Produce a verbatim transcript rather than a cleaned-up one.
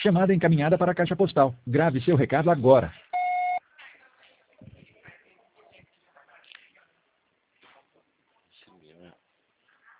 Chamada encaminhada para a caixa postal. Grave seu recado agora.